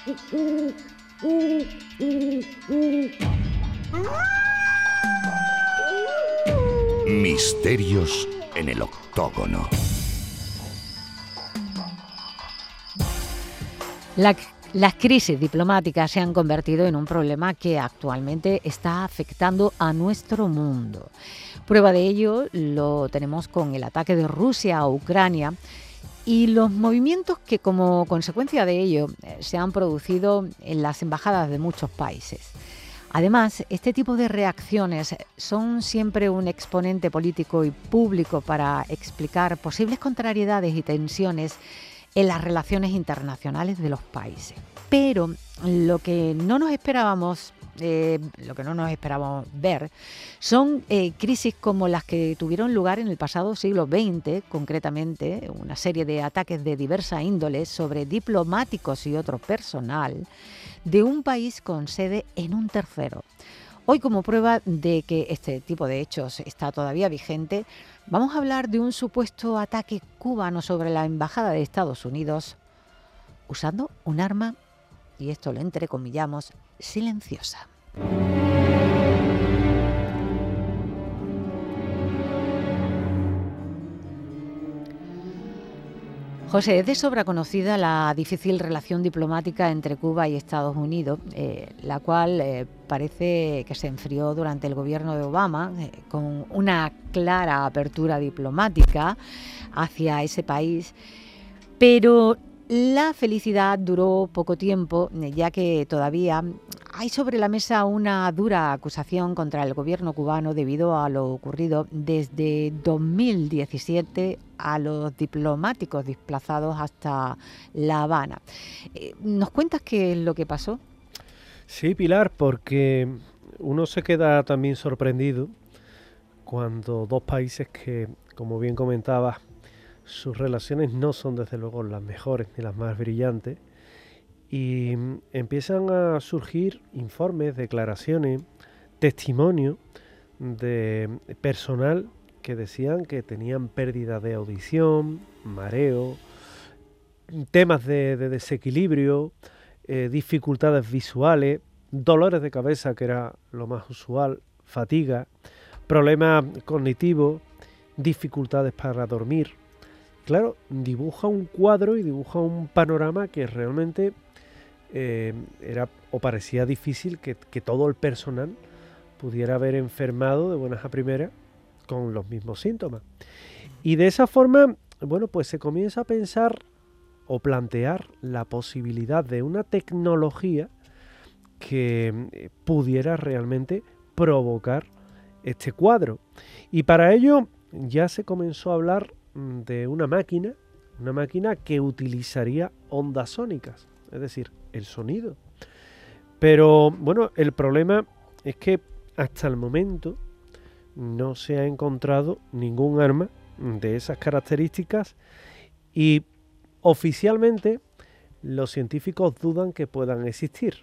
Misterios en el octógono. Las crisis diplomáticas se han convertido en un problema que actualmente está afectando a nuestro mundo. Prueba de ello lo tenemos con el ataque de Rusia a Ucrania y los movimientos que como consecuencia de ello se han producido en las embajadas de muchos países. Además, este tipo de reacciones son siempre un exponente político y público para explicar posibles contrariedades y tensiones en las relaciones internacionales de los países. Pero lo que no nos esperábamos ver son crisis como las que tuvieron lugar en el pasado siglo XX, concretamente una serie de ataques de diversa índole sobre diplomáticos y otro personal de un país con sede en un tercero. Hoy, como prueba de que este tipo de hechos está todavía vigente, vamos a hablar de un supuesto ataque cubano sobre la Embajada de Estados Unidos usando un arma, y esto lo entrecomillamos, silenciosa. José, es de sobra conocida la difícil relación diplomática entre Cuba y Estados Unidos, la cual parece que se enfrió durante el gobierno de Obama, con una clara apertura diplomática hacia ese país. Pero la felicidad duró poco tiempo, ya que todavía hay sobre la mesa una dura acusación contra el gobierno cubano debido a lo ocurrido desde 2017 a los diplomáticos desplazados hasta La Habana. ¿Nos cuentas qué es lo que pasó? Sí, Pilar, porque uno se queda también sorprendido cuando dos países que, como bien comentabas, sus relaciones no son desde luego las mejores ni las más brillantes, y empiezan a surgir informes, declaraciones, testimonios de personal que decían que tenían pérdida de audición, mareo, temas de desequilibrio, dificultades visuales, dolores de cabeza, que era lo más usual, fatiga, problemas cognitivos, dificultades para dormir. Claro, dibuja un cuadro y dibuja un panorama que realmente era o parecía difícil que todo el personal pudiera haber enfermado de buenas a primeras con los mismos síntomas. Y de esa forma, bueno, pues se comienza a pensar o plantear la posibilidad de una tecnología que pudiera realmente provocar este cuadro. Y para ello ya se comenzó a hablar de una máquina que utilizaría ondas sónicas, es decir, el sonido. Pero bueno, el problema es que hasta el momento no se ha encontrado ningún arma de esas características y oficialmente los científicos dudan que puedan existir.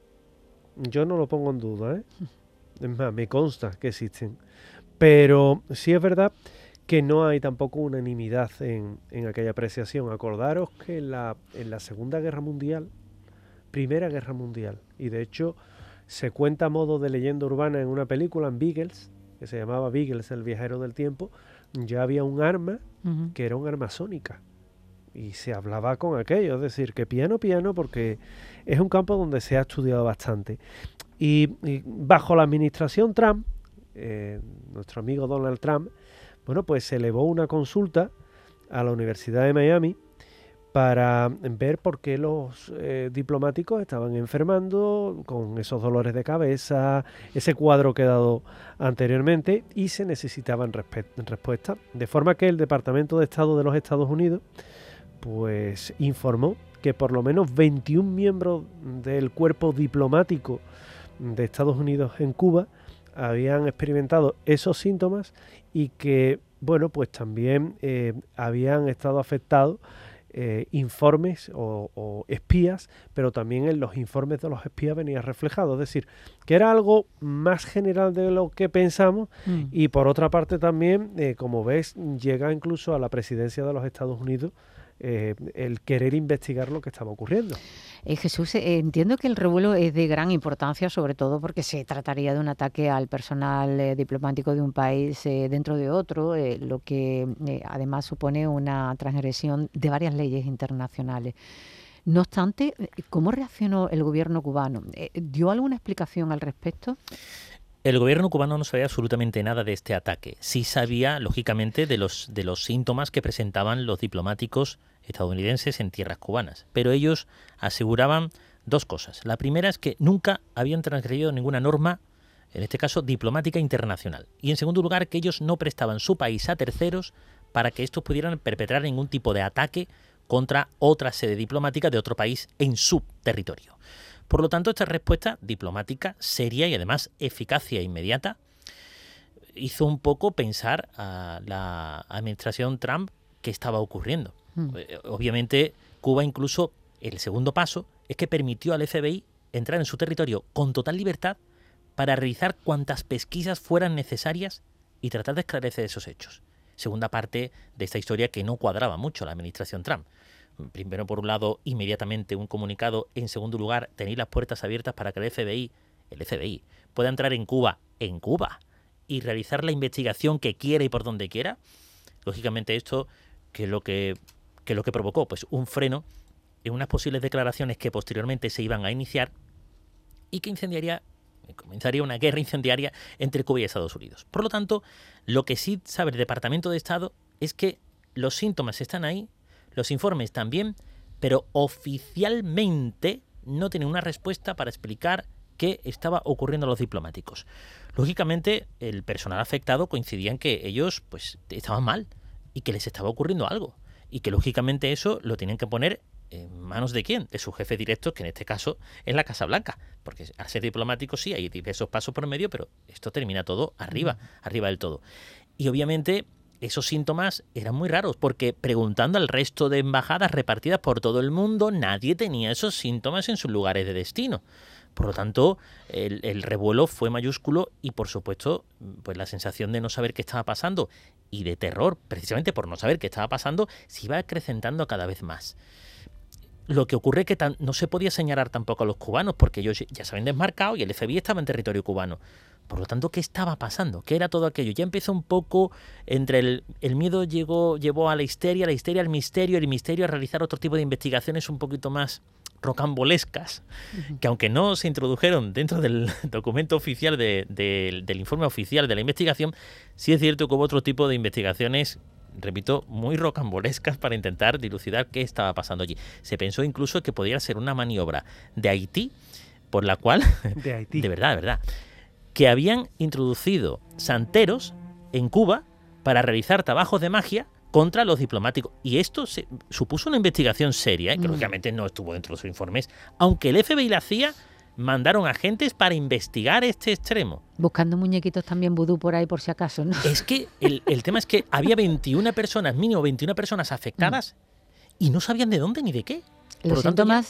Yo no lo pongo en duda, ¿eh? Es más, me consta que existen. Pero sí es verdad que no hay tampoco unanimidad en aquella apreciación. Acordaros que en la Segunda Guerra Mundial, Primera Guerra Mundial, y de hecho se cuenta a modo de leyenda urbana en una película, en Beagles, que se llamaba Beagles, el viajero del tiempo, ya había un arma que era un arma sónica. Y se hablaba con aquello, es decir, que piano, porque es un campo donde se ha estudiado bastante. Y bajo la administración Trump, nuestro amigo Donald Trump, bueno, pues se elevó una consulta a la Universidad de Miami para ver por qué los diplomáticos estaban enfermando con esos dolores de cabeza, ese cuadro que he dado anteriormente, y se necesitaban respuestas. De forma que el Departamento de Estado de los Estados Unidos pues informó que por lo menos 21 miembros del cuerpo diplomático de Estados Unidos en Cuba habían experimentado esos síntomas y que, bueno, pues también habían estado afectados informes o espías, pero también en los informes de los espías venía reflejado, es decir, que era algo más general de lo que pensamos. Y por otra parte también, como ves, llega incluso a la presidencia de los Estados Unidos el querer investigar lo que estaba ocurriendo. Jesús, entiendo que el revuelo es de gran importancia, sobre todo porque se trataría de un ataque al personal diplomático de un país dentro de otro, lo que además supone una transgresión de varias leyes internacionales. No obstante, ¿cómo reaccionó el gobierno cubano? ¿Dio alguna explicación al respecto? El gobierno cubano no sabía absolutamente nada de este ataque. Sí sabía, lógicamente, de los síntomas que presentaban los diplomáticos estadounidenses en tierras cubanas. Pero ellos aseguraban dos cosas. La primera es que nunca habían transgredido ninguna norma, en este caso diplomática internacional. Y en segundo lugar, que ellos no prestaban su país a terceros para que estos pudieran perpetrar ningún tipo de ataque contra otra sede diplomática de otro país en su territorio. Por lo tanto, esta respuesta diplomática seria y además eficacia e inmediata hizo un poco pensar a la administración Trump qué estaba ocurriendo. Obviamente, Cuba incluso, el segundo paso, es que permitió al FBI entrar en su territorio con total libertad para realizar cuantas pesquisas fueran necesarias y tratar de esclarecer esos hechos. Segunda parte de esta historia que no cuadraba mucho a la administración Trump. Primero, por un lado, inmediatamente un comunicado. En segundo lugar, tenéis las puertas abiertas para que el FBI pueda entrar en Cuba y realizar la investigación que quiera y por donde quiera. Lógicamente esto, que lo que provocó, pues un freno en unas posibles declaraciones que posteriormente se iban a iniciar y que comenzaría una guerra incendiaria entre Cuba y Estados Unidos. Por lo tanto, lo que sí sabe el Departamento de Estado es que los síntomas están ahí, los informes también, pero oficialmente no tienen una respuesta para explicar qué estaba ocurriendo a los diplomáticos. Lógicamente, el personal afectado coincidía en que ellos pues estaban mal y que les estaba ocurriendo algo. Y que lógicamente eso lo tienen que poner en manos de quién, de su jefe directo, que en este caso es la Casa Blanca. Porque al ser diplomático sí hay diversos pasos por medio, pero esto termina todo arriba del todo. Y obviamente esos síntomas eran muy raros, porque preguntando al resto de embajadas repartidas por todo el mundo, nadie tenía esos síntomas en sus lugares de destino. Por lo tanto, el revuelo fue mayúsculo y, por supuesto, pues la sensación de no saber qué estaba pasando y de terror, precisamente por no saber qué estaba pasando, se iba acrecentando cada vez más. Lo que ocurre es que no se podía señalar tampoco a los cubanos, porque ellos ya se habían desmarcado y el FBI estaba en territorio cubano. Por lo tanto, ¿qué estaba pasando? ¿Qué era todo aquello? Ya empezó un poco entre el miedo llevó a la histeria al misterio, el misterio a realizar otro tipo de investigaciones un poquito más rocambolescas, que aunque no se introdujeron dentro del documento oficial del informe oficial de la investigación, sí es cierto que hubo otro tipo de investigaciones, repito, muy rocambolescas para intentar dilucidar qué estaba pasando allí. Se pensó incluso que podría ser una maniobra de Haití, por la cual, de verdad, que habían introducido santeros en Cuba para realizar trabajos de magia contra los diplomáticos. Y esto supuso una investigación seria, que lógicamente no estuvo dentro de sus informes. Aunque el FBI la CIA mandaron agentes para investigar este extremo. Buscando muñequitos también vudú por ahí por si acaso, ¿no? Es que el tema es que había 21 personas, mínimo 21 personas afectadas y no sabían de dónde ni de qué. Los síntomas...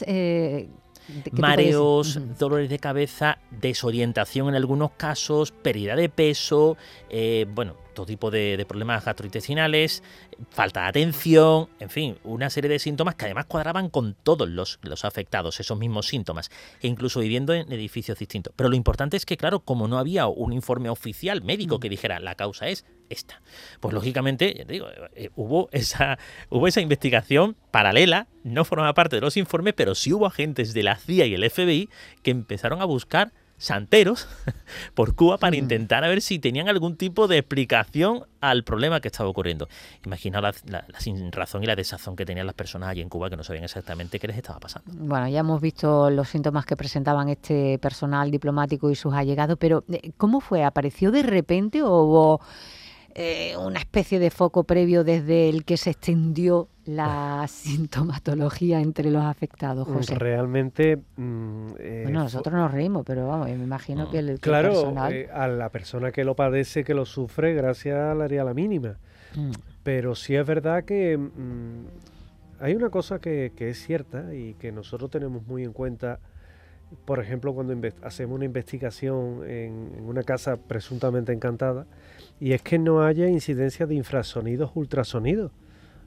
mareos, dolores de cabeza, desorientación en algunos casos, pérdida de peso, todo tipo de problemas gastrointestinales, falta de atención, en fin, una serie de síntomas que además cuadraban con todos los afectados, esos mismos síntomas, e incluso viviendo en edificios distintos. Pero lo importante es que, claro, como no había un informe oficial médico que dijera la causa es esta, pues lógicamente, ya te digo, hubo esa investigación paralela, no formaba parte de los informes, pero sí hubo agentes de la CIA y el FBI que empezaron a buscar santeros por Cuba para intentar a ver si tenían algún tipo de explicación al problema que estaba ocurriendo. Imaginaos la sinrazón y la desazón que tenían las personas allí en Cuba, que no sabían exactamente qué les estaba pasando. Bueno, ya hemos visto los síntomas que presentaban este personal diplomático y sus allegados, pero ¿cómo fue? ¿Apareció de repente o hubo una especie de foco previo desde el que se extendió la sintomatología entre los afectados, José? Realmente... bueno, nosotros nos reímos, pero vamos, me imagino que el personal... a la persona que lo padece, que lo sufre, gracias le haría la mínima. Pero sí es verdad que hay una cosa que es cierta y que nosotros tenemos muy en cuenta. Por ejemplo, cuando hacemos una investigación en una casa presuntamente encantada, y es que no haya incidencia de infrasonidos, ultrasonidos.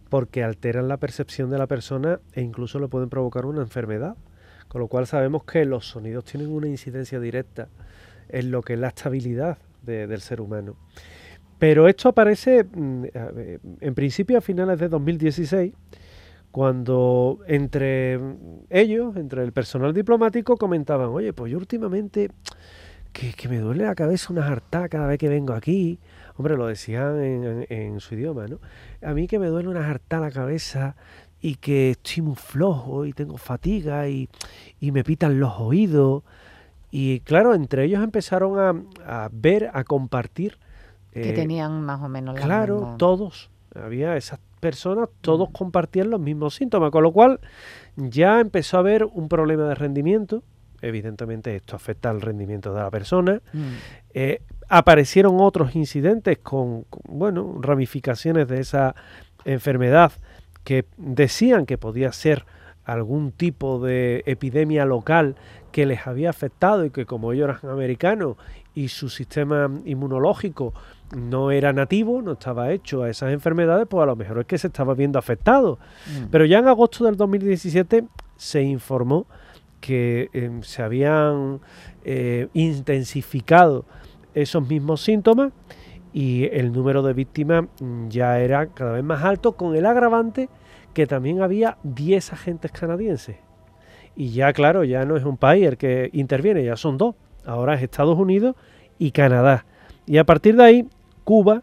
porque alteran la percepción de la persona e incluso le pueden provocar una enfermedad. Con lo cual sabemos que los sonidos tienen una incidencia directa en lo que es la estabilidad del ser humano. Pero esto aparece en principio a finales de 2016, cuando entre ellos, entre el personal diplomático, comentaban: oye, pues yo últimamente que me duele la cabeza una jartá cada vez que vengo aquí. Hombre, lo decían en su idioma, ¿no? A mí que me duele una jartá la cabeza y que estoy muy flojo y tengo fatiga y me pitan los oídos. Y claro, entre ellos empezaron a ver, a compartir. Que tenían más o menos la Claro, misma... todos. Había esas personas, todos compartían los mismos síntomas, con lo cual ya empezó a haber un problema de rendimiento. Evidentemente esto afecta al rendimiento de la persona. Aparecieron otros incidentes con ramificaciones de esa enfermedad que decían que podía ser algún tipo de epidemia local que les había afectado y que, como ellos eran americanos y su sistema inmunológico no era nativo, no estaba hecho a esas enfermedades, pues a lo mejor es que se estaba viendo afectado. Pero ya en agosto del 2017 se informó que se habían intensificado esos mismos síntomas y el número de víctimas ya era cada vez más alto, con el agravante que también había 10 agentes canadienses. Y ya, claro, ya no es un país el que interviene, ya son dos. Ahora es Estados Unidos y Canadá. Y a partir de ahí, Cuba,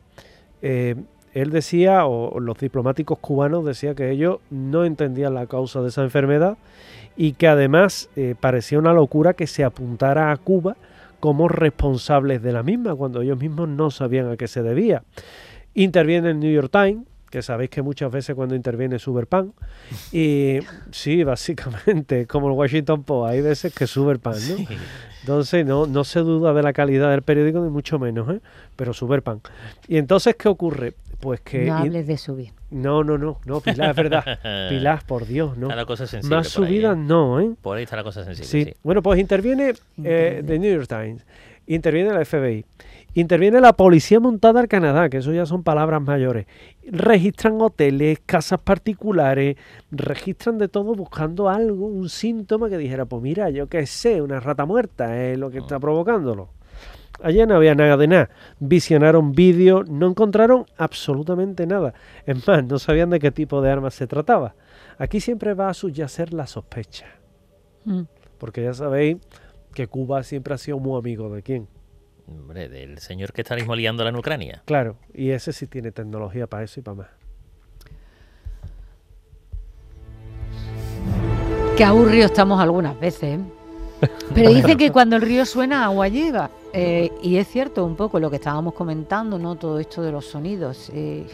él decía, o los diplomáticos cubanos decían que ellos no entendían la causa de esa enfermedad y que además parecía una locura que se apuntara a Cuba como responsables de la misma, cuando ellos mismos no sabían a qué se debía. Interviene el New York Times, que sabéis que muchas veces cuando interviene sube el pan, y sí, básicamente, como el Washington Post, hay veces que sube el pan, ¿no? Sí. Entonces no se duda de la calidad del periódico, ni mucho menos, pero sube el pan. Y entonces, ¿qué ocurre? Pues que... No hables de subir. No, Pilar, es verdad. Pilar, por Dios, no. Está la cosa sensible. Más subidas no, ¿eh? Por ahí está la cosa sensible, sí. Bueno, pues interviene The New York Times, interviene la FBI, interviene la Policía Montada del Canadá, que eso ya son palabras mayores. Registran hoteles, casas particulares, registran de todo buscando algo, un síntoma que dijera, pues mira, yo qué sé, una rata muerta es lo que está provocándolo. Allá no había nada de nada. Visionaron vídeos, no encontraron absolutamente nada. Es más, no sabían de qué tipo de armas se trataba. Aquí siempre va a subyacer la sospecha. Porque ya sabéis que Cuba siempre ha sido muy amigo de quién. Hombre, del señor que está mismo liándola en Ucrania. Claro, y ese sí tiene tecnología para eso y para más. Qué aburridos estamos algunas veces, ¿eh? Pero dice que cuando el río suena, agua llega. Y es cierto un poco lo que estábamos comentando, ¿no? Todo esto de los sonidos.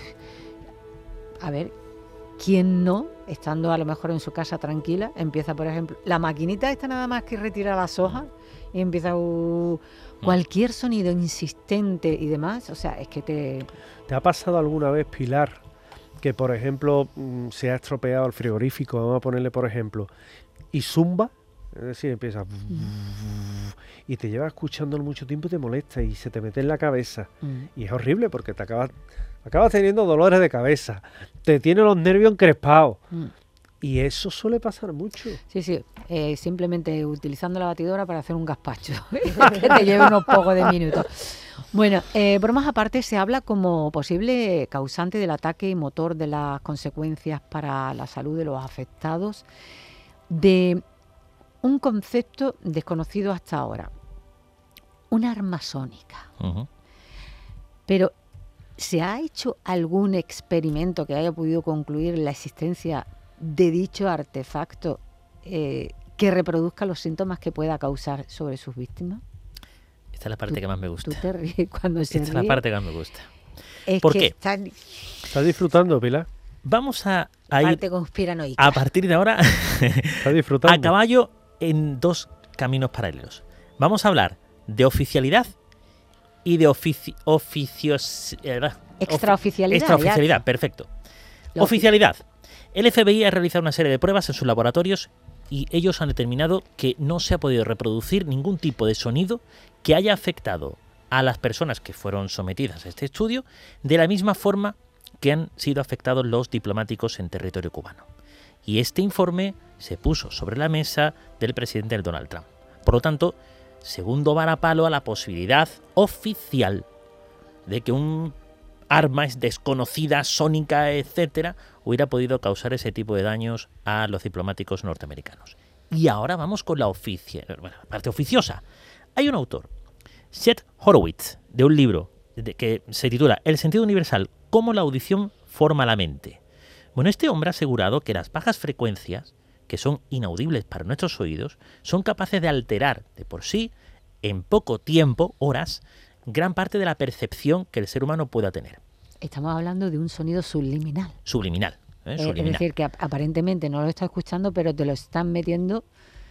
A ver, ¿quién no, estando a lo mejor en su casa tranquila, empieza, por ejemplo, la maquinita esta nada más que retira las hojas y empieza cualquier sonido insistente y demás? O sea, es que ¿Te ha pasado alguna vez, Pilar, que por ejemplo se ha estropeado el frigorífico, vamos a ponerle por ejemplo, y zumba? Es decir, empieza y te lleva escuchándolo mucho tiempo y te molesta y se te mete en la cabeza. Y es horrible porque te acabas teniendo dolores de cabeza, te tiene los nervios encrespados. Y eso suele pasar mucho. Sí, simplemente utilizando la batidora para hacer un gazpacho, que te lleve unos pocos de minutos. Bueno, bromas aparte, se habla como posible causante del ataque y motor de las consecuencias para la salud de los afectados de un concepto desconocido hasta ahora, una arma sónica. Pero, ¿se ha hecho algún experimento que haya podido concluir la existencia de dicho artefacto que reproduzca los síntomas que pueda causar sobre sus víctimas? Esta es la parte que más me gusta. Tú te ríes cuando se ríe. Esta es la parte que más me gusta. ¿Por qué? ¿Estás disfrutando, Pilar? Vamos a ir conspiranoica. A partir de ahora ¿Estás disfrutando? A caballo en dos caminos paralelos. Vamos a hablar de oficialidad y de extraoficialidad. Extraoficialidad, perfecto. Oficialidad. El FBI ha realizado una serie de pruebas en sus laboratorios y ellos han determinado que no se ha podido reproducir ningún tipo de sonido que haya afectado a las personas que fueron sometidas a este estudio de la misma forma que han sido afectados los diplomáticos en territorio cubano. Y este informe se puso sobre la mesa del presidente Donald Trump. Por lo tanto, segundo varapalo a la posibilidad oficial de que un arma desconocida, sónica, etcétera, hubiera podido causar ese tipo de daños a los diplomáticos norteamericanos. Y ahora vamos con la parte oficiosa. Hay un autor, Seth Horowitz, de un libro que se titula El sentido universal, cómo la audición forma la mente. Bueno, este hombre ha asegurado que las bajas frecuencias, que son inaudibles para nuestros oídos, son capaces de alterar de por sí, en poco tiempo, horas, gran parte de la percepción que el ser humano pueda tener. Estamos hablando de un sonido subliminal. Subliminal. Es decir, que aparentemente no lo estás escuchando, pero te lo están metiendo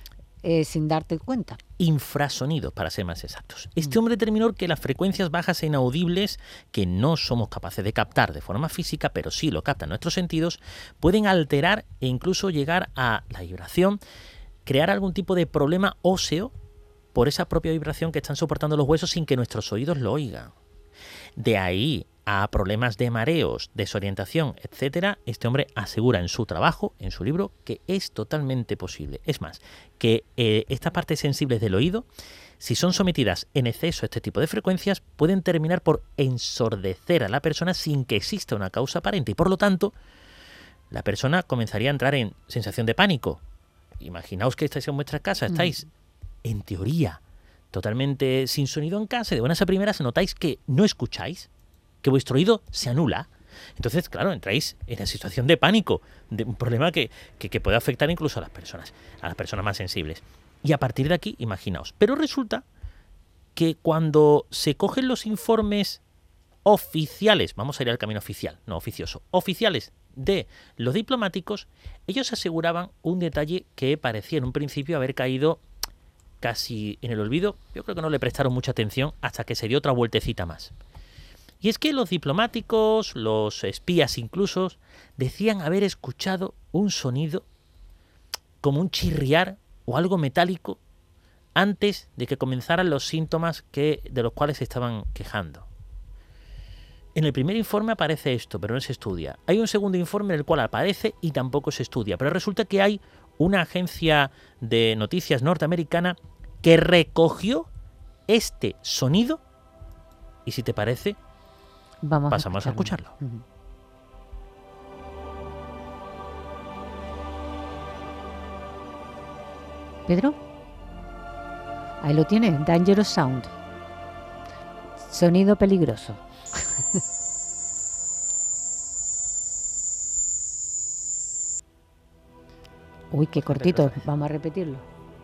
sin darte cuenta. Infrasonidos, para ser más exactos. Este hombre determinó que las frecuencias bajas e inaudibles, que no somos capaces de captar de forma física, pero sí lo captan nuestros sentidos, pueden alterar e incluso llegar a la vibración, crear algún tipo de problema óseo por esa propia vibración que están soportando los huesos sin que nuestros oídos lo oigan. De ahí a problemas de mareos, desorientación, etcétera, este hombre asegura en su trabajo, en su libro, que es totalmente posible. Es más, que estas partes sensibles del oído, si son sometidas en exceso a este tipo de frecuencias, pueden terminar por ensordecer a la persona sin que exista una causa aparente. Y por lo tanto, la persona comenzaría a entrar en sensación de pánico. Imaginaos que estáis en vuestra casa, estáis, en teoría, totalmente sin sonido en casa, y de buenas a primeras notáis que no escucháis, que vuestro oído se anula. Entonces, claro, entráis en la situación de pánico, de un problema que puede afectar incluso a las personas más sensibles. Y a partir de aquí, imaginaos. Pero resulta que cuando se cogen los informes oficiales, vamos a ir al camino oficial, no oficioso, oficiales de los diplomáticos, ellos aseguraban un detalle que parecía en un principio haber caído casi en el olvido. Yo creo que no le prestaron mucha atención hasta que se dio otra vueltecita más. Y es que los diplomáticos, los espías incluso, decían haber escuchado un sonido como un chirriar o algo metálico antes de que comenzaran los síntomas de los cuales se estaban quejando. En el primer informe aparece esto, pero no se estudia. Hay un segundo informe en el cual aparece y tampoco se estudia. Pero resulta que hay una agencia de noticias norteamericana que recogió este sonido y, si te parece, pasamos a escucharlo. Pedro, ahí lo tienes, Dangerous Sound, sonido peligroso. Uy, qué cortito, vamos a repetirlo.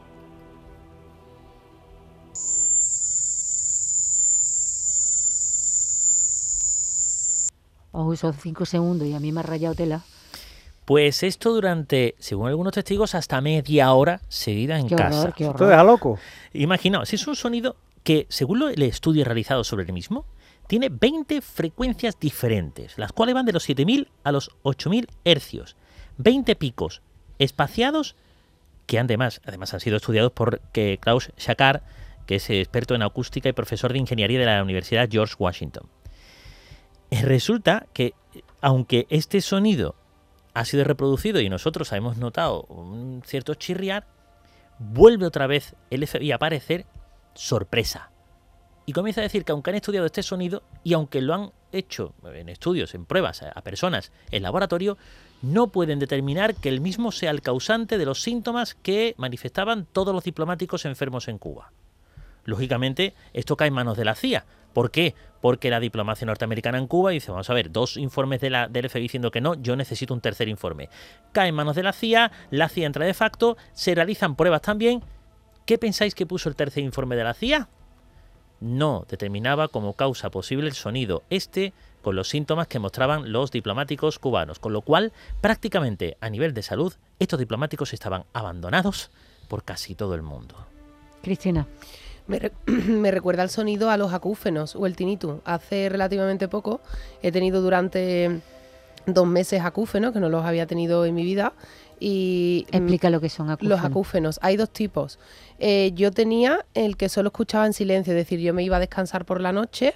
Son 5 segundos y a mí me ha rayado tela. Pues esto durante, según algunos testigos, hasta media hora seguida en casa. Qué horror. Esto deja loco. Imaginaos, es un sonido que, según el estudio realizado sobre el mismo, tiene 20 frecuencias diferentes, las cuales van de los 7.000 a los 8.000 hercios. 20 picos espaciados que además han sido estudiados por Klaus Schakar, que es experto en acústica y profesor de ingeniería de la Universidad George Washington. Resulta que, aunque este sonido ha sido reproducido y nosotros hemos notado un cierto chirriar, vuelve otra vez el FBI a aparecer, sorpresa. Y comienza a decir que aunque han estudiado este sonido y aunque lo han hecho en estudios, en pruebas a personas en laboratorio, no pueden determinar que el mismo sea el causante de los síntomas que manifestaban todos los diplomáticos enfermos en Cuba. Lógicamente, esto cae en manos de la CIA. ¿Por qué? Porque la diplomacia norteamericana en Cuba dice, vamos a ver, 2 informes del FBI diciendo que no, yo necesito un tercer informe. Cae en manos de la CIA entra de facto, se realizan pruebas también. ¿Qué pensáis que puso el tercer informe de la CIA? No determinaba como causa posible el sonido con los síntomas que mostraban los diplomáticos cubanos, con lo cual prácticamente a nivel de salud estos diplomáticos estaban abandonados por casi todo el mundo. Cristina. Me recuerda el sonido a los acúfenos o el tinnitus. Hace relativamente poco he tenido durante 2 meses acúfenos, que no los había tenido en mi vida. Y explica lo que son acúfenos. Los acúfenos, hay 2 tipos. Yo tenía el que solo escuchaba en silencio, es decir, yo me iba a descansar por la noche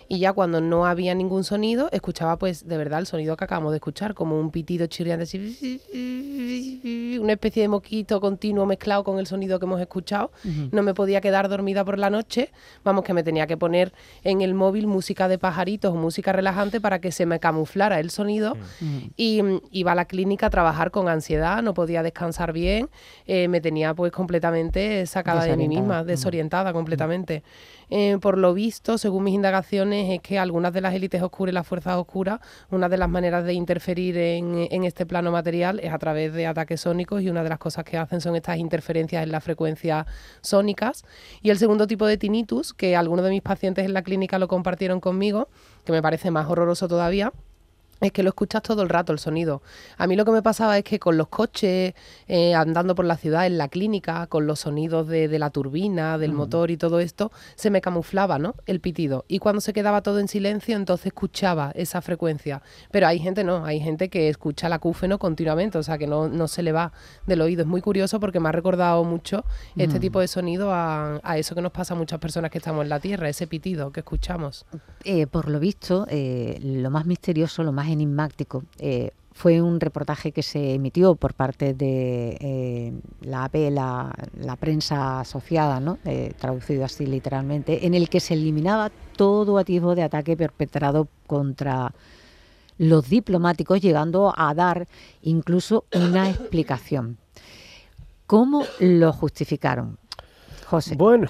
Y ya cuando no había ningún sonido, escuchaba pues de verdad el sonido que acabamos de escuchar, como un pitido chirriante, así, una especie de mosquito continuo mezclado con el sonido que hemos escuchado. No me podía quedar dormida por la noche, vamos, que me tenía que poner en el móvil música de pajaritos o música relajante para que se me camuflara el sonido. Y iba a la clínica a trabajar con ansiedad, no podía descansar bien, me tenía pues completamente sacada de mí misma, desorientada completamente. Por lo visto, según mis indagaciones, es que algunas de las élites oscuras y las fuerzas oscuras, una de las maneras de interferir en este plano material es a través de ataques sónicos, y una de las cosas que hacen son estas interferencias en las frecuencias sónicas. Y el segundo tipo de tinnitus, que algunos de mis pacientes en la clínica lo compartieron conmigo, que me parece más horroroso todavía, es que lo escuchas todo el rato, el sonido. A mí lo que me pasaba es que con los coches, andando por la ciudad, en la clínica, con los sonidos de la turbina, del motor y todo esto, se me camuflaba, ¿no?, el pitido. Y cuando se quedaba todo en silencio, entonces escuchaba esa frecuencia. Pero hay gente hay gente que escucha el acúfeno continuamente, o sea, que no se le va del oído. Es muy curioso porque me ha recordado mucho este tipo de sonido a eso que nos pasa a muchas personas que estamos en la Tierra, ese pitido que escuchamos. Por lo visto, lo más misterioso, lo más enigmático, fue un reportaje que se emitió por parte de la AP, la prensa asociada, ¿no?, traducido así literalmente, en el que se eliminaba todo atisbo de ataque perpetrado contra los diplomáticos, llegando a dar incluso una explicación. ¿Cómo lo justificaron, José? Bueno,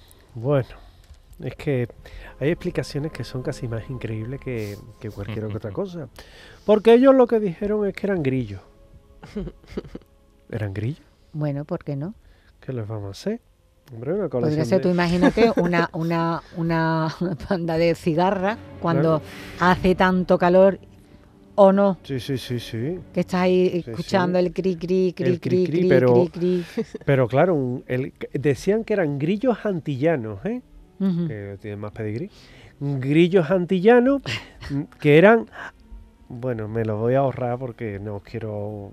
es que hay explicaciones que son casi más increíbles que cualquier otra cosa. Porque ellos lo que dijeron es que eran grillos. ¿Eran grillos? Bueno, ¿por qué no? ¿Qué les vamos a hacer? Hombre, una Podría colección ser, de... tú imagínate una panda de cigarras cuando hace tanto calor, ¿o no? Sí. Que estás ahí escuchando el cri, cri, cri, El cri, cri, cri, pero- cri, cri. Pero claro, decían que eran grillos antillanos, ¿eh? Ujú. Que tienen más pedigrí. Grillos antillanos que eran... Bueno, me lo voy a ahorrar porque no os quiero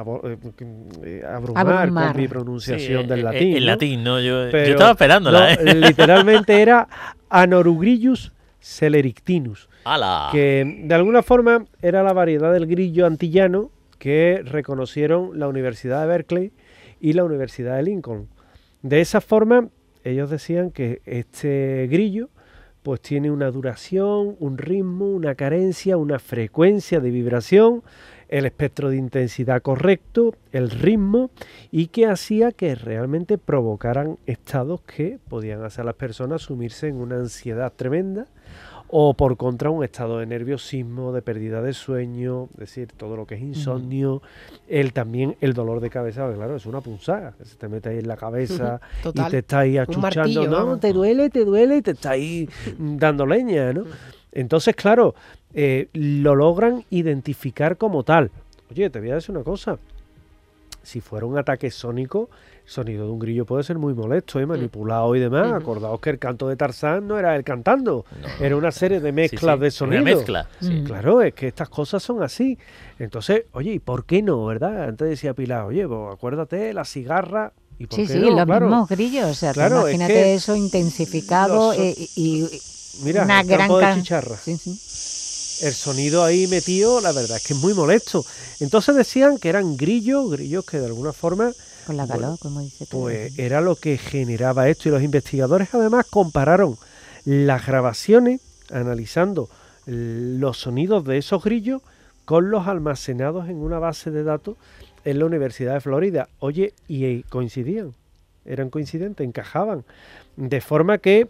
abrumar con mi pronunciación del latín. El ¿no? latín, ¿no? Yo Pero estaba esperándola, no, literalmente era Anorugrius celerictinus, ¡Hala! que de alguna forma era la variedad del grillo antillano que reconocieron la Universidad de Berkeley y la Universidad de Lincoln. De esa forma, ellos decían que este grillo pues tiene una duración, un ritmo, una carencia, una frecuencia de vibración, el espectro de intensidad correcto, el ritmo, y que hacía que realmente provocaran estados que podían hacer a las personas sumirse en una ansiedad tremenda, o por contra un estado de nerviosismo, de pérdida de sueño, es decir, todo lo que es insomnio, también el dolor de cabeza, porque claro, es una punzada, se te mete ahí en la cabeza Total. y te está ahí achuchando, martillo, no, vamos. te duele y te está ahí dando leña, ¿no? Entonces, claro, lo logran identificar como tal. Oye, te voy a decir una cosa, si fuera un ataque sónico, el sonido de un grillo puede ser muy molesto, manipulado y demás. Acordaos que el canto de Tarzán no era él cantando, era una serie de mezclas de sonidos. Una mezcla, sí. Claro, es que estas cosas son así. Entonces, oye, ¿y por qué no, verdad? Antes decía Pilar, oye, pues acuérdate, la cigarra. ¿Y por Sí, qué sí, no? los Claro. mismos grillos, o sea, tú Claro, es imagínate que eso intensificado y Mira, una el gran campo de ca- chicharra. Sí, sí. El sonido ahí metido, la verdad es que es muy molesto. Entonces decían que eran grillos que de alguna forma, Con la Bueno, calor, como dice tú. pues era lo que generaba esto. Y los investigadores además compararon las grabaciones, analizando los sonidos de esos grillos con los almacenados en una base de datos en la Universidad de Florida. Oye, y coincidían, eran coincidentes, encajaban. De forma que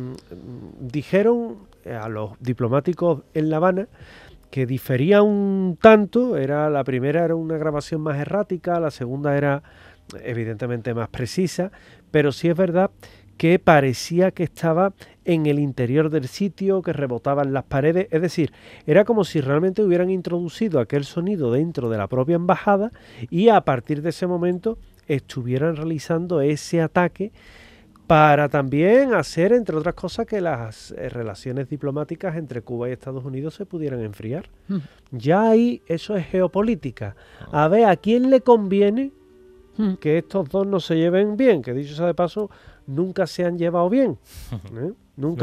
dijeron a los diplomáticos en La Habana que difería un tanto. La primera era una grabación más errática, la segunda era evidentemente más precisa, pero sí es verdad que parecía que estaba en el interior del sitio, que rebotaban las paredes, es decir, era como si realmente hubieran introducido aquel sonido dentro de la propia embajada y a partir de ese momento estuvieran realizando ese ataque para también hacer, entre otras cosas, que las relaciones diplomáticas entre Cuba y Estados Unidos se pudieran enfriar. Ya ahí eso es geopolítica. A ver, ¿a quién le conviene que estos dos no se lleven bien? Que dicho sea de paso, nunca se han llevado bien. Nunca.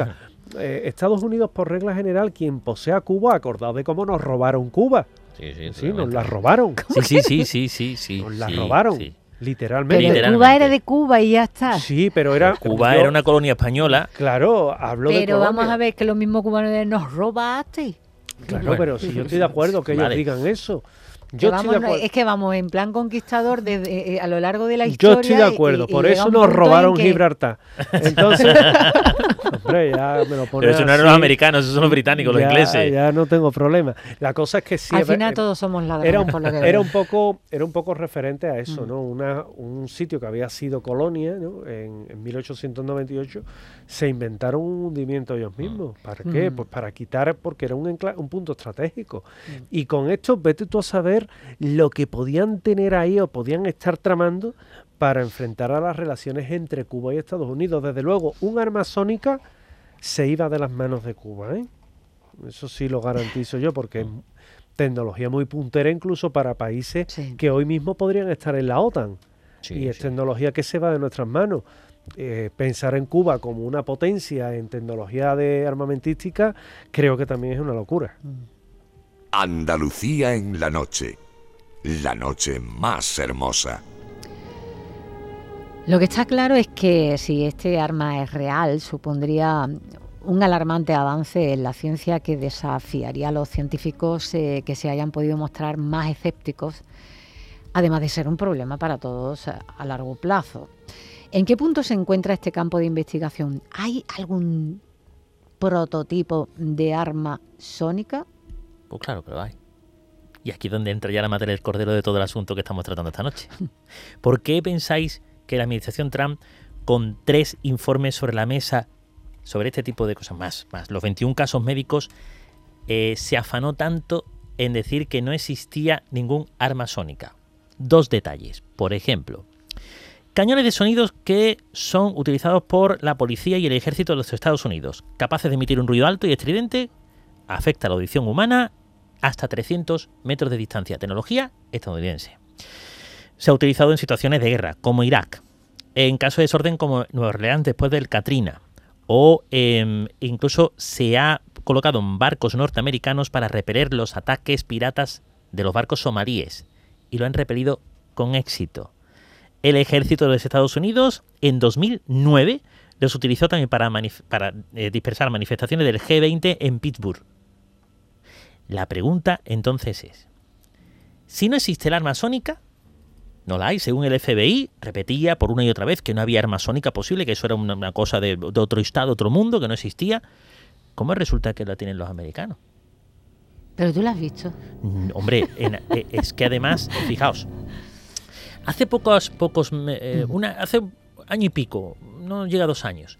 Estados Unidos, por regla general, quien posea Cuba, acordado de cómo nos robaron Cuba. Sí, nos la robaron. Sí. Nos la robaron. Sí. Literalmente. Pero Cuba era de Cuba y ya está. Sí, pero era... Cuba era una colonia española. Claro, hablo de Pero colonia. vamos a ver que los mismos cubanos nos robaste. Claro, Bueno, pero si yo estoy de acuerdo que ellos digan eso. Que es que vamos en plan conquistador desde, a lo largo de la Yo historia. estoy de acuerdo, por eso nos robaron Gibraltar. Entonces, hombre, ya me lo pone. Pero eso no eran los americanos, esos son los británicos, los ingleses. Ya no tengo problema. La cosa es que sí. Al final todos somos ladrones, por lo que era un poco referente a eso, ¿no? Un sitio que había sido colonia, ¿no? En 1898 se inventaron un hundimiento ellos mismos. ¿Para qué? Pues para quitar, porque era un punto estratégico. Y con esto, vete tú a saber lo que podían tener ahí o podían estar tramando para enfrentar a las relaciones entre Cuba y Estados Unidos. Desde luego, un arma sónica se iba de las manos de Cuba, ¿eh? Eso sí lo garantizo yo, porque es tecnología muy puntera incluso para países que hoy mismo podrían estar en la OTAN. Y es tecnología que se va de nuestras manos. Pensar en Cuba como una potencia en tecnología de armamentística creo que también es una locura. Andalucía en la noche más hermosa. Lo que está claro es que si este arma es real, supondría un alarmante avance en la ciencia que desafiaría a los científicos que se hayan podido mostrar más escépticos, además de ser un problema para todos a largo plazo. ¿En qué punto se encuentra este campo de investigación? ¿Hay algún prototipo de arma sónica? Pues claro que lo hay. Y aquí es donde entra ya la materia del cordero de todo el asunto que estamos tratando esta noche. ¿Por qué pensáis que la administración Trump, con 3 informes sobre la mesa sobre este tipo de cosas, más los 21 casos médicos, se afanó tanto en decir que no existía ningún arma sónica? 2 detalles. Por ejemplo, cañones de sonidos que son utilizados por la policía y el ejército de los Estados Unidos, capaces de emitir un ruido alto y estridente, afecta a la audición humana hasta 300 metros de distancia. Tecnología estadounidense. Se ha utilizado en situaciones de guerra, como Irak, en caso de desorden como Nueva Orleans después del Katrina, o incluso se ha colocado en barcos norteamericanos para repeler los ataques piratas de los barcos somalíes, y lo han repelido con éxito. El ejército de los Estados Unidos en 2009 los utilizó también para dispersar manifestaciones del G20 en Pittsburgh. La pregunta entonces es, si no existe el arma sónica, no la hay, según el FBI, repetía por una y otra vez que no había arma sónica posible, que eso era una cosa de otro estado, otro mundo, que no existía, ¿cómo resulta que la tienen los americanos? ¿Pero tú la has visto? Hombre, es que además, fijaos, hace hace año y pico, no llega a 2 años,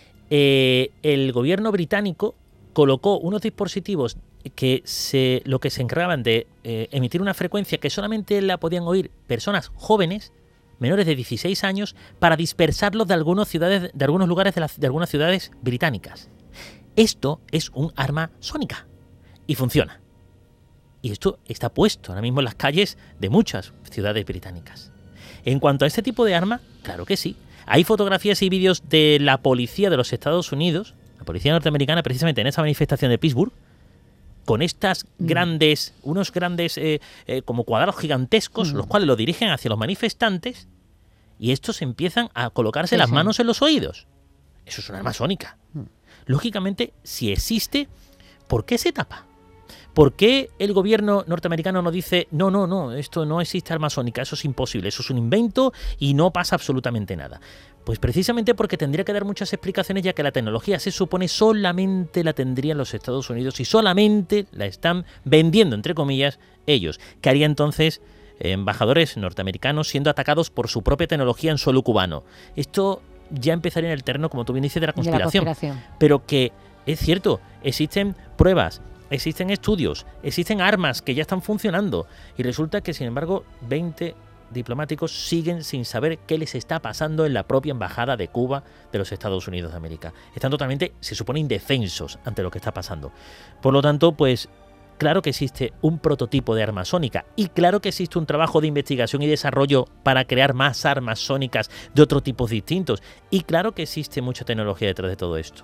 el gobierno británico colocó unos dispositivos que lo que se encargaban de emitir una frecuencia que solamente la podían oír personas jóvenes, menores de 16 años, para dispersarlos de algunas lugares de algunas ciudades británicas. Esto es un arma sónica y funciona. Y esto está puesto ahora mismo en las calles de muchas ciudades británicas. En cuanto a este tipo de arma, claro que sí. Hay fotografías y vídeos de la policía de los Estados Unidos, la policía norteamericana, precisamente en esa manifestación de Pittsburgh, con estas unos grandes como cuadrados gigantescos, los cuales lo dirigen hacia los manifestantes, y estos empiezan a colocarse las manos en los oídos. Eso es una arma sónica. Lógicamente, si existe, ¿por qué se tapa? ¿Por qué el gobierno norteamericano no dice no, esto no existe arma sónica, eso es imposible, eso es un invento y no pasa absolutamente nada? Pues precisamente porque tendría que dar muchas explicaciones, ya que la tecnología se supone solamente la tendrían los Estados Unidos y solamente la están vendiendo, entre comillas, ellos. ¿Qué haría entonces embajadores norteamericanos siendo atacados por su propia tecnología en suelo cubano? Esto ya empezaría en el terreno, como tú bien dices, de la conspiración. Pero que es cierto, existen pruebas, existen estudios, existen armas que ya están funcionando, y resulta que, sin embargo, 20 diplomáticos siguen sin saber qué les está pasando en la propia embajada de Cuba de los Estados Unidos de América. Están totalmente, se supone, indefensos ante lo que está pasando. Por lo tanto, pues claro que existe un prototipo de arma sónica, y claro que existe un trabajo de investigación y desarrollo para crear más armas sónicas de otros tipos distintos, y claro que existe mucha tecnología detrás de todo esto.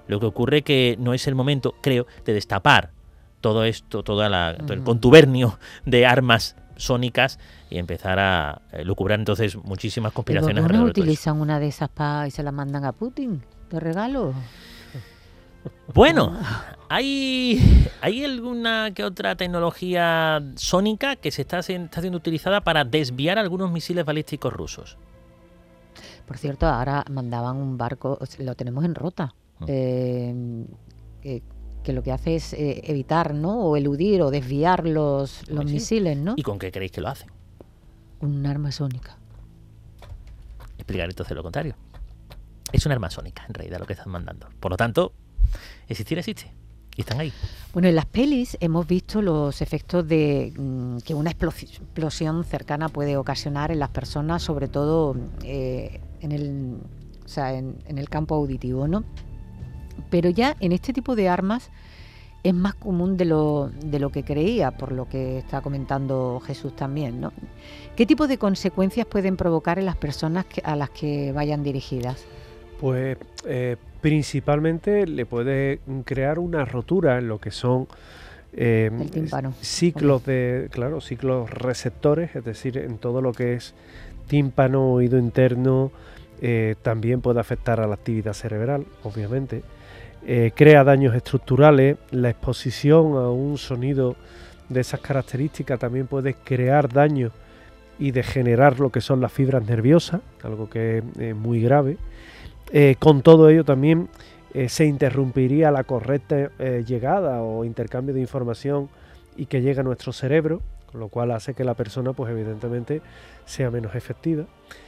Lo que ocurre que no es el momento, creo, de destapar todo esto, todo el contubernio de armas sónicas y empezar a lucubrar entonces muchísimas conspiraciones alrededor de todo eso. ¿Utilizan una de esas y se la mandan a Putin de regalo? Bueno, hay alguna que otra tecnología sónica que está siendo utilizada para desviar algunos misiles balísticos rusos. Por cierto, ahora mandaban un barco, lo tenemos en Rota, que lo que hace es evitar, ¿no? O eludir o desviar los misiles, ¿no? ¿Y con qué creéis que lo hacen? Un arma sónica. Explicar entonces lo contrario. Es una arma sónica, en realidad, lo que están mandando. Por lo tanto, existir existe. Y están ahí. Bueno, en las pelis hemos visto los efectos de que una explosión cercana puede ocasionar en las personas, sobre todo en el campo auditivo, ¿no? Pero ya en este tipo de armas es más común de lo que creía, por lo que está comentando Jesús también, ¿no? ¿Qué tipo de consecuencias pueden provocar en las personas a las que vayan dirigidas? Pues principalmente le puede crear una rotura en lo que son el tímpano. Ciclos receptores, es decir, en todo lo que es tímpano, oído interno, también puede afectar a la actividad cerebral, obviamente. Crea daños estructurales, la exposición a un sonido de esas características también puede crear daño y degenerar lo que son las fibras nerviosas, algo que es muy grave. Con todo ello también se interrumpiría la correcta llegada o intercambio de información y que llegue a nuestro cerebro, con lo cual hace que la persona, pues evidentemente, sea menos efectiva.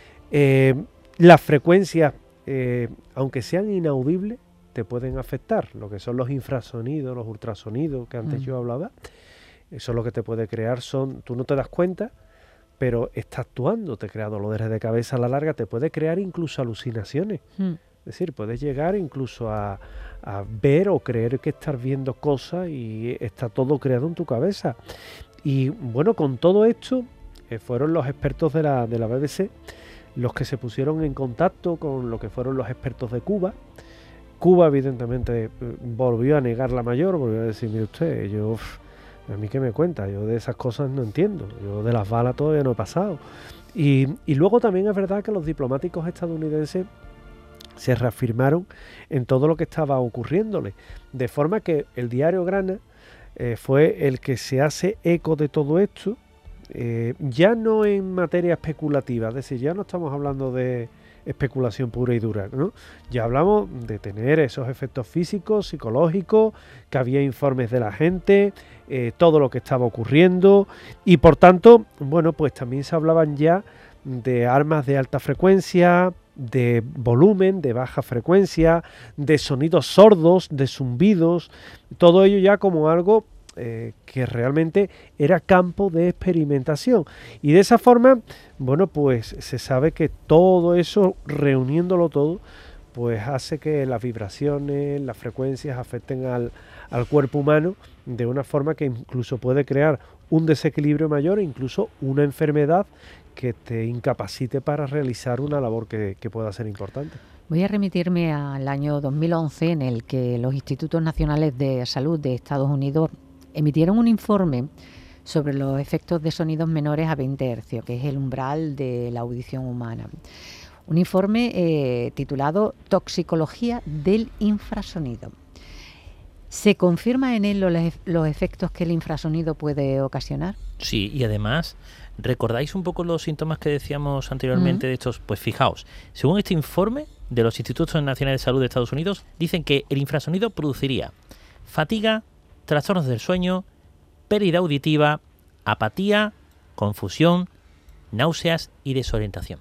Las frecuencias, aunque sean inaudibles, te pueden afectar, lo que son los infrasonidos, los ultrasonidos que antes yo hablaba. Eso lo que te puede crear tú no te das cuenta, pero está actuando, te crea dolores de cabeza a la larga, te puede crear incluso alucinaciones. Es decir, puedes llegar incluso a ver o creer que estás viendo cosas y está todo creado en tu cabeza. Y bueno, con todo esto, fueron los expertos de la BBC los que se pusieron en contacto con lo que fueron los expertos de Cuba. Cuba, evidentemente, volvió a negar la mayor, volvió a decir, mire usted, a mí qué me cuenta, yo de esas cosas no entiendo, yo de las balas todavía no he pasado. Y luego también es verdad que los diplomáticos estadounidenses se reafirmaron en todo lo que estaba ocurriéndole, de forma que el diario Grana fue el que se hace eco de todo esto, ya no en materia especulativa, es decir, ya no estamos hablando de especulación pura y dura, ¿no? Ya hablamos de tener esos efectos físicos, psicológicos, que había informes de la gente, todo lo que estaba ocurriendo y por tanto, bueno, pues también se hablaban ya de armas de alta frecuencia, de volumen, de baja frecuencia, de sonidos sordos, de zumbidos, todo ello ya como algo que realmente era campo de experimentación. Y de esa forma, bueno, pues se sabe que todo eso, reuniéndolo todo, pues hace que las vibraciones, las frecuencias afecten al cuerpo humano de una forma que incluso puede crear un desequilibrio mayor e incluso una enfermedad que te incapacite para realizar una labor que pueda ser importante. Voy a remitirme al año 2011 en el que los Institutos Nacionales de Salud de Estados Unidos emitieron un informe sobre los efectos de sonidos menores a 20 Hz, que es el umbral de la audición humana. Un informe titulado Toxicología del infrasonido. ¿Se confirma en él los efectos que el infrasonido puede ocasionar? Sí, y además, ¿recordáis un poco los síntomas que decíamos anteriormente de estos? Pues fijaos, según este informe de los Institutos Nacionales de Salud de Estados Unidos, dicen que el infrasonido produciría fatiga, trastornos del sueño, pérdida auditiva, apatía, confusión, náuseas y desorientación.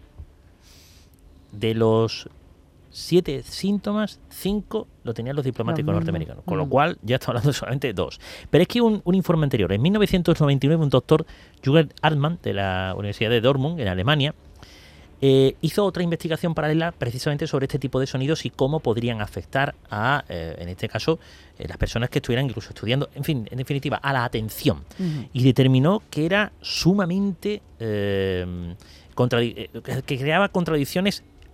De los 7 síntomas, 5 lo tenían los diplomáticos norteamericanos, con lo cual ya estamos hablando de solamente 2. Pero es que un informe anterior, en 1999, un doctor, Jürgen Altmann, de la Universidad de Dortmund, en Alemania, hizo otra investigación paralela precisamente sobre este tipo de sonidos y cómo podrían afectar a, en este caso, las personas que estuvieran incluso estudiando, en fin, en definitiva, a la atención. Y determinó que era sumamente que creaba contradicciones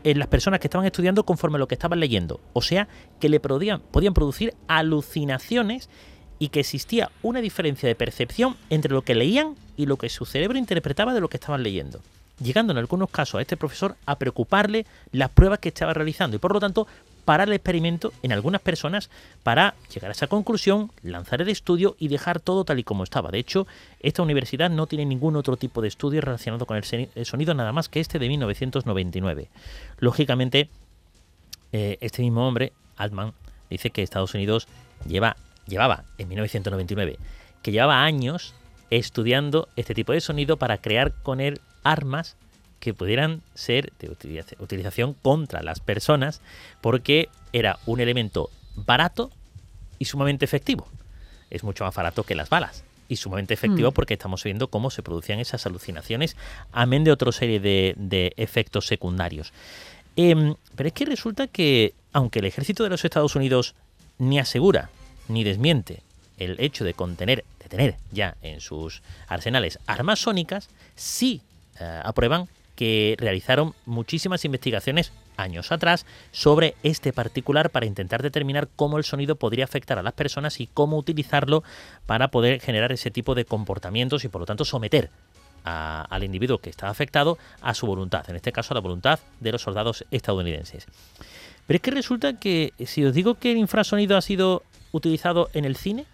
en las personas que estaban estudiando conforme a lo que estaban leyendo. O sea, que le podían producir alucinaciones y que existía una diferencia de percepción entre lo que leían y lo que su cerebro interpretaba de lo que estaban leyendo, llegando en algunos casos a este profesor a preocuparle las pruebas que estaba realizando y por lo tanto parar el experimento en algunas personas para llegar a esa conclusión, lanzar el estudio y dejar todo tal y como estaba. De hecho, esta universidad no tiene ningún otro tipo de estudio relacionado con el sonido nada más que este de 1999. Lógicamente, este mismo hombre, Altman, dice que Estados Unidos llevaba en 1999, que llevaba años estudiando este tipo de sonido para crear con él armas que pudieran ser de utilización contra las personas, porque era un elemento barato y sumamente efectivo. Es mucho más barato que las balas y sumamente efectivo porque estamos viendo cómo se producían esas alucinaciones, amén de otra serie de efectos secundarios. Pero es que resulta que, aunque el ejército de los Estados Unidos ni asegura ni desmiente el hecho de tener ya en sus arsenales armas sónicas, sí aprueban que realizaron muchísimas investigaciones años atrás sobre este particular para intentar determinar cómo el sonido podría afectar a las personas y cómo utilizarlo para poder generar ese tipo de comportamientos y por lo tanto someter al individuo que está afectado a su voluntad, en este caso a la voluntad de los soldados estadounidenses. Pero es que resulta que si os digo que el infrasonido ha sido utilizado en el cine,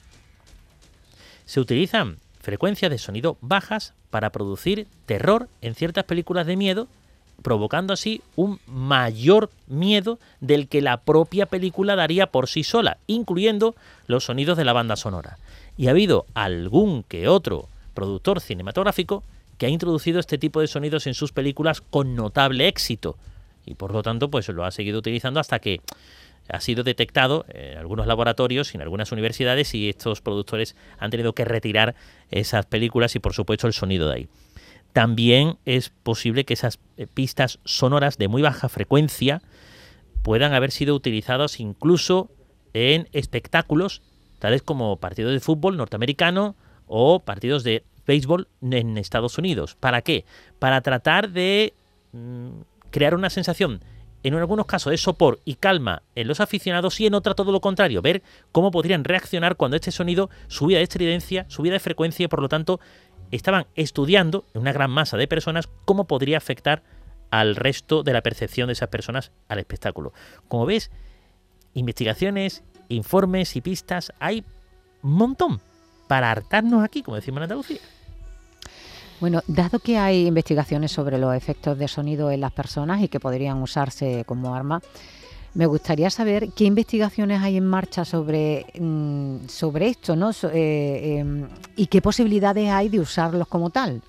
se utilizan frecuencias de sonido bajas para producir terror en ciertas películas de miedo, provocando así un mayor miedo del que la propia película daría por sí sola, incluyendo los sonidos de la banda sonora. Y ha habido algún que otro productor cinematográfico que ha introducido este tipo de sonidos en sus películas con notable éxito y por lo tanto pues lo ha seguido utilizando hasta que ha sido detectado en algunos laboratorios y en algunas universidades y estos productores han tenido que retirar esas películas y por supuesto el sonido de ahí. También es posible que esas pistas sonoras de muy baja frecuencia puedan haber sido utilizadas incluso en espectáculos tales como partidos de fútbol norteamericano o partidos de béisbol en Estados Unidos. ¿Para qué? Para tratar de crear una sensación en algunos casos de sopor y calma en los aficionados y en otra todo lo contrario, ver cómo podrían reaccionar cuando este sonido subía de estridencia, subía de frecuencia y por lo tanto estaban estudiando en una gran masa de personas cómo podría afectar al resto de la percepción de esas personas al espectáculo. Como ves, investigaciones, informes y pistas hay un montón para hartarnos aquí, como decimos en Andalucía. Bueno, dado que hay investigaciones sobre los efectos de sonido en las personas y que podrían usarse como arma, me gustaría saber qué investigaciones hay en marcha sobre esto, ¿no? Y qué posibilidades hay de usarlos como tal.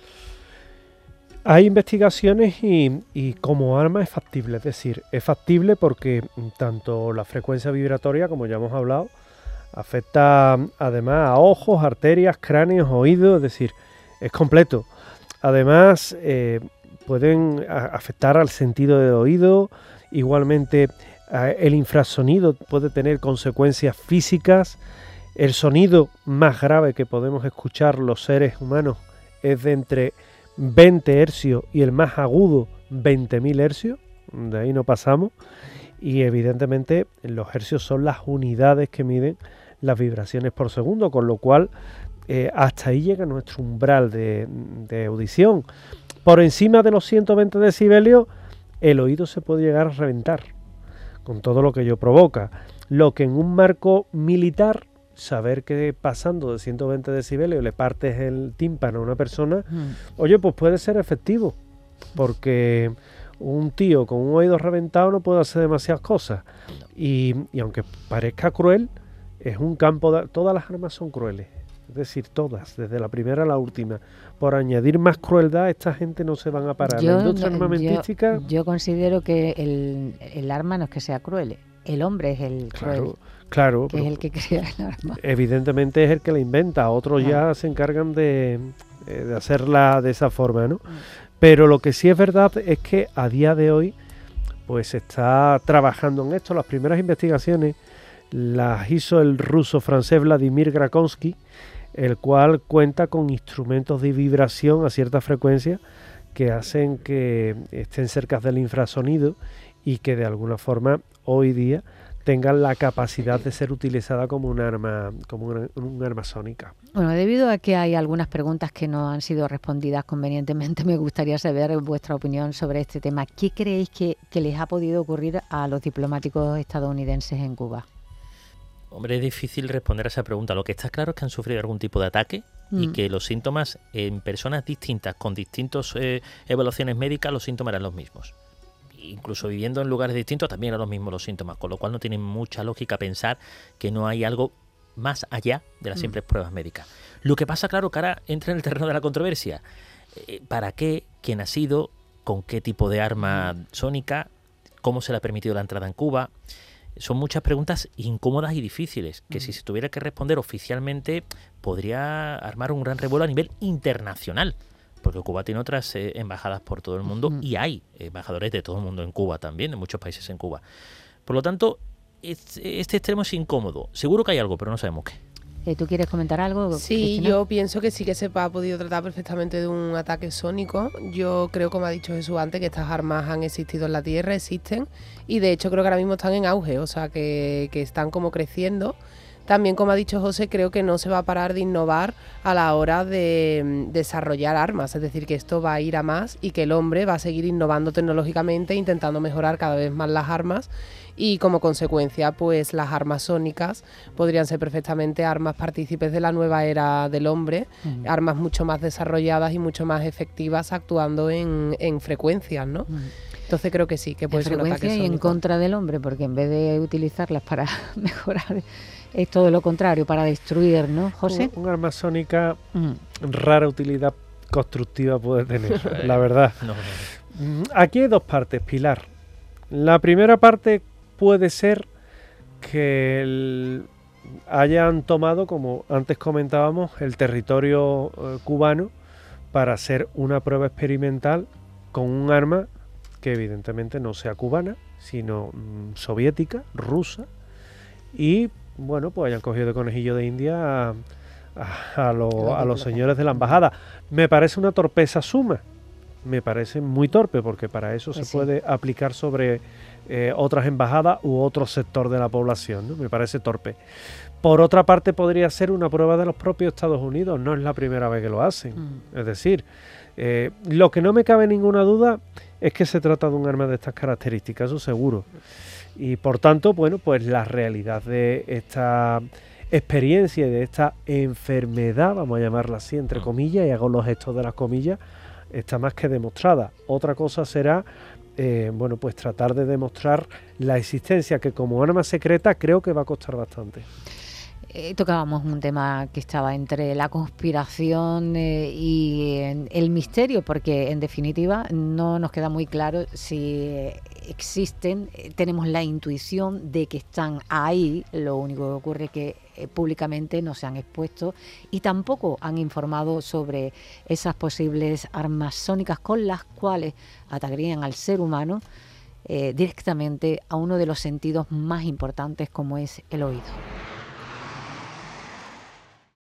Hay investigaciones y como arma es factible, es decir, es factible porque tanto la frecuencia vibratoria, como ya hemos hablado, afecta además a ojos, arterias, cráneos, oídos, es decir, es completo. Además, pueden afectar al sentido del oído. Igualmente, el infrasonido puede tener consecuencias físicas. El sonido más grave que podemos escuchar los seres humanos es de entre 20 hercios y el más agudo 20.000 hercios. De ahí no pasamos. Y evidentemente los hercios son las unidades que miden las vibraciones por segundo, con lo cual hasta ahí llega nuestro umbral de audición. Por encima de los 120 decibelios, el oído se puede llegar a reventar, con todo lo que ello provoca. Lo que en un marco militar, saber que pasando de 120 decibelios le partes el tímpano a una persona, oye, pues puede ser efectivo, porque un tío con un oído reventado no puede hacer demasiadas cosas. Y aunque parezca cruel, es un campo todas las armas son crueles. Es decir, todas, desde la primera a la última. Por añadir más crueldad, esta gente no se van a parar. La industria armamentística... Yo considero que el arma no es que sea cruel. El hombre es el cruel. Claro. Que es el que crea el arma. Evidentemente es el que la inventa. Otros ya se encargan de hacerla de esa forma, ¿no? Pero lo que sí es verdad es que a día de hoy pues se está trabajando en esto. Las primeras investigaciones las hizo el ruso-francés Vladimir Grakonsky, el cual cuenta con instrumentos de vibración a cierta frecuencia que hacen que estén cerca del infrasonido y que de alguna forma hoy día tengan la capacidad de ser utilizada como un arma sónica. Bueno, debido a que hay algunas preguntas que no han sido respondidas convenientemente, me gustaría saber vuestra opinión sobre este tema. ¿Qué creéis que les ha podido ocurrir a los diplomáticos estadounidenses en Cuba? Hombre, es difícil responder a esa pregunta. Lo que está claro es que han sufrido algún tipo de ataque y que los síntomas en personas distintas, con distintas evaluaciones médicas, los síntomas eran los mismos. Incluso viviendo en lugares distintos también eran los mismos los síntomas, con lo cual no tiene mucha lógica pensar que no hay algo más allá de las simples pruebas médicas. Lo que pasa, claro, que ahora entra en el terreno de la controversia. ¿Para qué? ¿Quién ha sido? ¿Con qué tipo de arma sónica? ¿Cómo se le ha permitido la entrada en Cuba? Son muchas preguntas incómodas y difíciles, que si se tuviera que responder oficialmente podría armar un gran revuelo a nivel internacional, porque Cuba tiene otras embajadas por todo el mundo y hay embajadores de todo el mundo en Cuba también, de muchos países en Cuba. Por lo tanto, este extremo es incómodo. Seguro que hay algo, pero no sabemos qué. ¿Tú quieres comentar algo, Sí, Cristina? yo pienso que sí que se ha podido tratar perfectamente de un ataque sónico. Yo creo, como ha dicho Jesús antes, que estas armas han existido en la Tierra, existen, y de hecho creo que ahora mismo están en auge, o sea, que están como creciendo. También, como ha dicho José, creo que no se va a parar de innovar a la hora de desarrollar armas, es decir, que esto va a ir a más y que el hombre va a seguir innovando tecnológicamente, intentando mejorar cada vez más las armas, y como consecuencia, pues las armas sónicas podrían ser perfectamente armas partícipes de la nueva era del hombre, armas mucho más desarrolladas y mucho más efectivas actuando en frecuencias, ¿no? Entonces creo que sí, que puede ser un ataque frecuencia y en sónico. contra del hombre, porque en vez de utilizarlas para mejorar, es todo lo contrario, para destruir, ¿no, José? Un arma sónica, rara utilidad constructiva puede tener, la verdad. No. Aquí hay dos partes, Pilar. La primera parte puede ser que hayan tomado, como antes comentábamos, el territorio cubano para hacer una prueba experimental con un arma que evidentemente no sea cubana, sino soviética, rusa, y bueno, pues hayan cogido de conejillo de India a los señores de la embajada. Me parece una torpeza suma, me parece muy torpe, porque para eso Pues se sí. puede aplicar sobre otras embajadas u otro sector de la población, ¿no? Me parece torpe. Por otra parte, podría ser una prueba de los propios Estados Unidos, no es la primera vez que lo hacen. Es decir, lo que no me cabe ninguna duda es que se trata de un arma de estas características, eso seguro. Y por tanto, bueno, pues la realidad de esta experiencia y de esta enfermedad, vamos a llamarla así, entre comillas, y hago los gestos de las comillas, está más que demostrada. Otra cosa será, bueno, pues tratar de demostrar la existencia, que como arma secreta creo que va a costar bastante. Tocábamos un tema que estaba entre la conspiración y el misterio, porque en definitiva no nos queda muy claro si existen. Tenemos la intuición de que están ahí, lo único que ocurre es que públicamente no se han expuesto y tampoco han informado sobre esas posibles armas sónicas con las cuales atacarían al ser humano directamente a uno de los sentidos más importantes, como es el oído.